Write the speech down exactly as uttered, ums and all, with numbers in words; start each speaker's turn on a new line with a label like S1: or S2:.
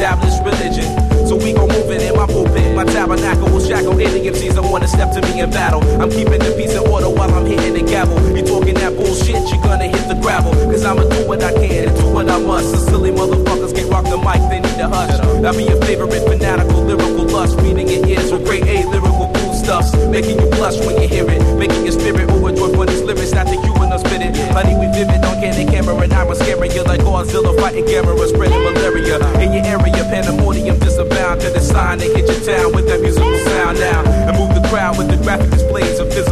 S1: established religion. So we gon' move it in my pulpit. My tabernacle will shackle any M Cs that wanna step to me in battle. I'm keeping the peace and order while I'm hitting the gavel. You talking that bullshit, you gonna hit the gravel. Cause I'ma do what I can and do what I must. The silly motherfuckers can't rock the mic, they need to hush. I'll be your favorite fanatical, lyrical lust. Reading your ears with grade A lyrical food stuffs. Making you blush when you hear it. Making your spirit overjoyed for these lyrics that the Cuban are spitting. Honey, we vivid on candid camera and I'm scaring you like Godzilla fighting Gamera, spreading malaria. In your area, pandemonium disabound. To the sign they hit your town with that musical sound now. And move the crowd with the graphic displays of physical